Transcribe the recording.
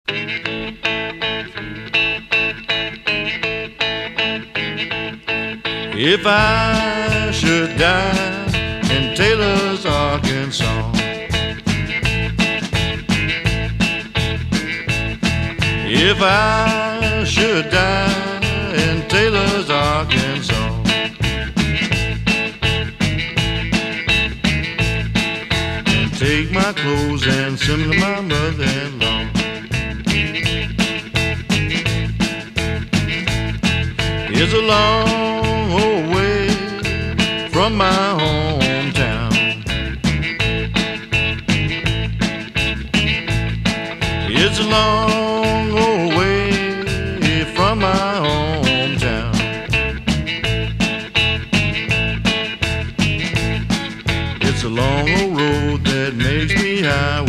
If I should die in Taylor's, Arkansas, if I should die in Taylor's, Arkansas, and take my clothes and send them to my mother-in-law. It's a long old way from my hometown. It's a long old way from my hometown. It's a long old road that makes me highway